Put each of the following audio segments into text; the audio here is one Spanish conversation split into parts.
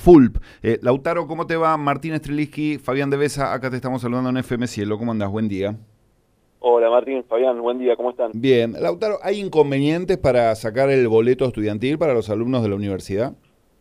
Fulp. Lautaro, ¿cómo te va? Martín Streliski, Fabián Devesa, acá te estamos saludando en FM Cielo. ¿Cómo andás? Buen día. Hola Martín, Fabián, buen día, ¿cómo están? Bien. Lautaro, ¿hay inconvenientes para sacar el boleto estudiantil para los alumnos de la universidad?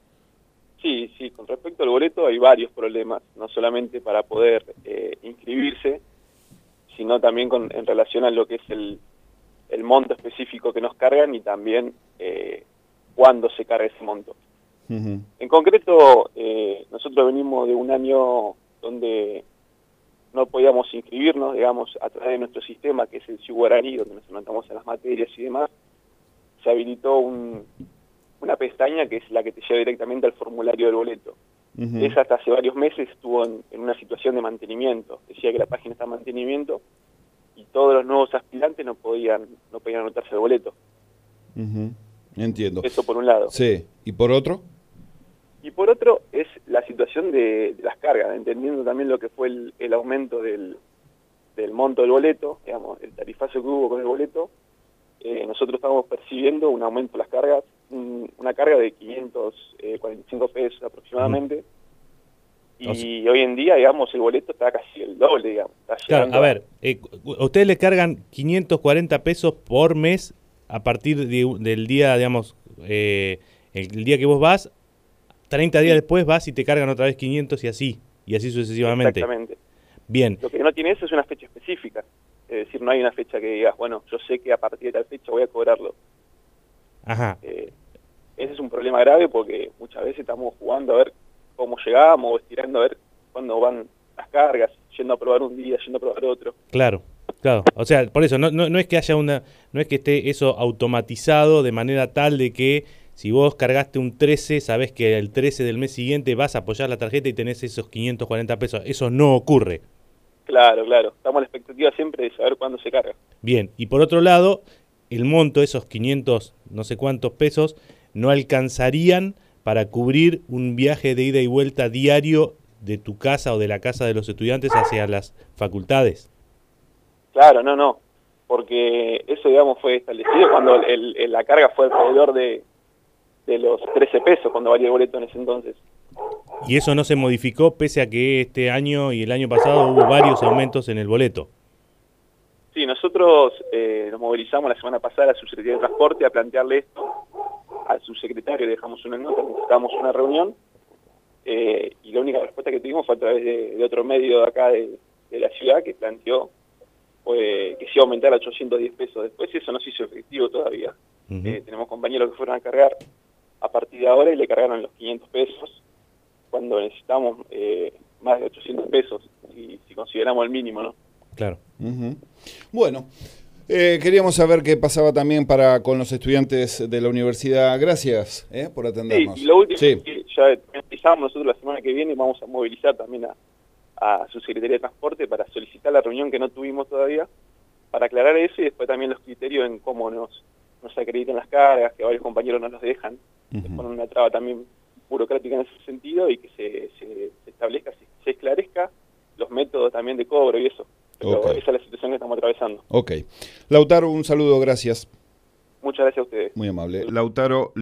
Sí, con respecto al boleto hay varios problemas, no solamente para poder inscribirse, sino también en relación a lo que es el monto específico que nos cargan y también cuándo se carga ese monto. En concreto, nosotros venimos de un año donde no podíamos inscribirnos, digamos, a través de nuestro sistema, que es el Ciuguaraní, donde nos anotamos en las materias y demás. Se habilitó una pestaña que es la que te lleva directamente al formulario del boleto. Esa hasta hace varios meses estuvo en una situación de mantenimiento. Decía que la página está en mantenimiento y todos los nuevos aspirantes no podían anotarse el boleto. Entiendo. Eso por un lado. Sí. ¿Y por otro? Y por otro es la situación de las cargas, entendiendo también lo que fue el aumento del monto del boleto, digamos, el tarifazo que hubo con el boleto. Nosotros estamos percibiendo un aumento de las cargas, una carga de 545 pesos aproximadamente, y hoy en día, digamos, el boleto está casi el doble, digamos. Claro, a ver, a ustedes le cargan 540 pesos por mes a partir del día, digamos, el día que vos vas, 30 días después vas y te cargan otra vez 500 y así sucesivamente. Exactamente. Bien. Lo que no tiene eso es una fecha específica. Es decir, no hay una fecha que digas, bueno, yo sé que a partir de tal fecha voy a cobrarlo. Ajá. Ese es un problema grave porque muchas veces estamos jugando a ver cómo llegamos o estirando a ver cuándo van las cargas, yendo a probar un día, yendo a probar otro. Claro. O sea, por eso, no es que haya no es que esté eso automatizado de manera tal de que si vos cargaste un 13, sabés que el 13 del mes siguiente vas a apoyar la tarjeta y tenés esos 540 pesos. Eso no ocurre. Claro. Estamos a la expectativa siempre de saber cuándo se carga. Bien, y por otro lado, el monto, esos 500 no sé cuántos pesos, no alcanzarían para cubrir un viaje de ida y vuelta diario de tu casa o de la casa de los estudiantes hacia las facultades. Claro, no, porque eso, digamos, fue establecido cuando la carga fue alrededor de los 13 pesos cuando valía el boleto en ese entonces. Y eso no se modificó pese a que este año y el año pasado hubo varios aumentos en el boleto. Sí, nosotros nos movilizamos la semana pasada a la Subsecretaría de Transporte a plantearle esto al subsecretario, le dejamos una nota, necesitamos una reunión, y la única respuesta que tuvimos fue a través de otro medio de acá de la ciudad que planteó que se iba a aumentar a 810 pesos. Después eso no se hizo efectivo todavía. Tenemos compañeros que fueron a cargar a partir de ahora y le cargaron los 500 pesos cuando necesitamos más de 800 pesos, si consideramos el mínimo, ¿no? Claro. Bueno, queríamos saber qué pasaba también con los estudiantes de la universidad. Gracias por atendernos. Sí, y lo último es que ya empezamos nosotros la semana que viene, vamos a movilizar también a su Secretaría de Transporte para solicitar la reunión que no tuvimos todavía, para aclarar eso y después también los criterios en cómo nos acreditan las cargas, que varios compañeros no nos dejan, se pone una traba también burocrática en ese sentido y que se establezca, se esclarezca los métodos también de cobro y eso. Pero esa es la situación que estamos atravesando. Ok. Lautaro, un saludo, gracias. Muchas gracias a ustedes. Muy amable. Lautaro.